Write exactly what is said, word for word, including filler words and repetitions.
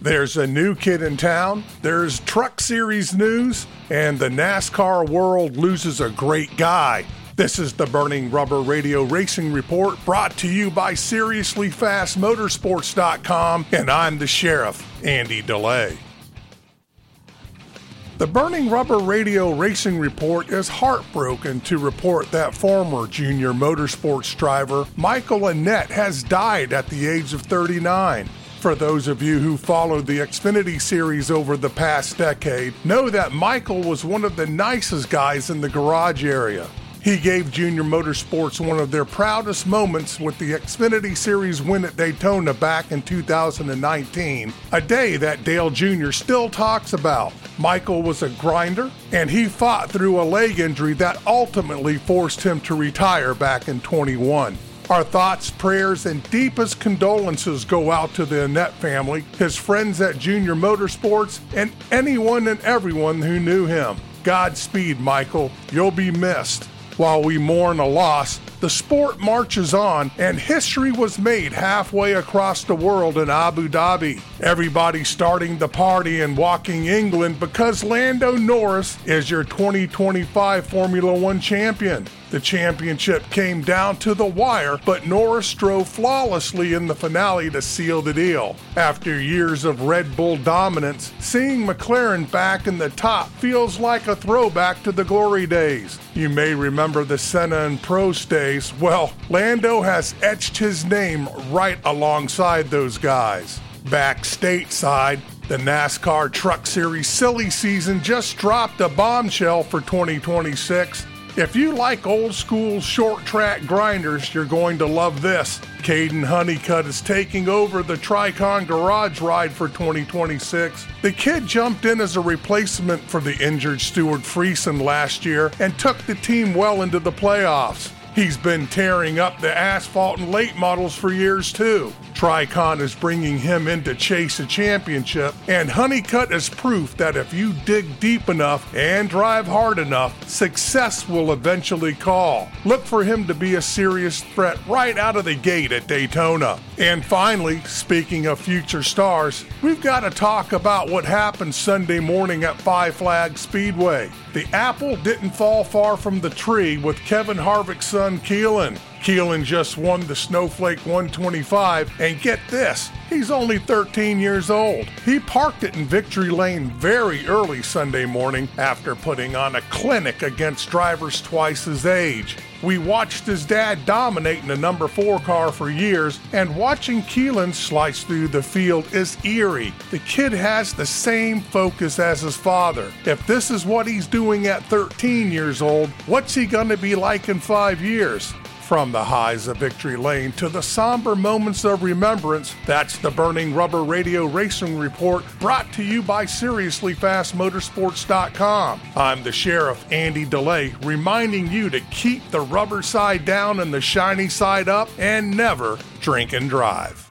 There's a new kid in town, there's Truck Series news, and the NASCAR world loses a great guy. This is the Burning Rubber Radio Racing Report, brought to you by Seriously Fast Motorsports dot com, and I'm the Sheriff, Andy DeLay. The Burning Rubber Radio Racing Report is heartbroken to report that former junior motorsports driver Michael Annett has died at the age of thirty-nine. For those of you who followed the Xfinity Series over the past decade, know that Michael was one of the nicest guys in the garage area. He gave Junior Motorsports one of their proudest moments with the Xfinity Series win at Daytona back in two thousand nineteen, a day that Dale Junior still talks about. Michael was a grinder, and he fought through a leg injury that ultimately forced him to retire back in twenty-one. Our thoughts, prayers, and deepest condolences go out to the Annett family, his friends at Junior Motorsports, and anyone and everyone who knew him. Godspeed, Michael. You'll be missed. While we mourn a loss, the sport marches on, and history was made halfway across the world in Abu Dhabi. Everybody starting the party and walking England because Lando Norris is your twenty twenty-five Formula One champion. The championship came down to the wire, but Norris drove flawlessly in the finale to seal the deal. After years of Red Bull dominance, seeing McLaren back in the top feels like a throwback to the glory days. You may remember the Senna and Prost days. Well, Lando has etched his name right alongside those guys. Back stateside, the NASCAR Truck Series silly season just dropped a bombshell for twenty twenty-six. If you like old school short track grinders, you're going to love this. Caden Honeycutt is taking over the Tricon Garage Ride for twenty twenty-six. The kid jumped in as a replacement for the injured Stuart Friesen last year and took the team well into the playoffs. He's been tearing up the asphalt and late models for years too. Tricon is bringing him in to chase a championship, and Honeycutt is proof that if you dig deep enough and drive hard enough, success will eventually call. Look for him to be a serious threat right out of the gate at Daytona. And finally, speaking of future stars, we've got to talk about what happened Sunday morning at Five Flags Speedway. The apple didn't fall far from the tree with Kevin Harvick's son Keelan. Keelan just won the Snowflake one twenty-five, and get this, he's only thirteen years old. He parked it in victory lane very early Sunday morning after putting on a clinic against drivers twice his age. We watched his dad dominate in the number four car for years, and watching Keelan slice through the field is eerie. The kid has the same focus as his father. If this is what he's doing at thirteen years old, what's he going to be like in five years? From the highs of victory lane to the somber moments of remembrance, that's the Burning Rubber Radio Racing Report, brought to you by Seriously Fast Motorsports dot com. I'm the Sheriff, Andy DeLay, reminding you to keep the rubber side down and the shiny side up, and never drink and drive.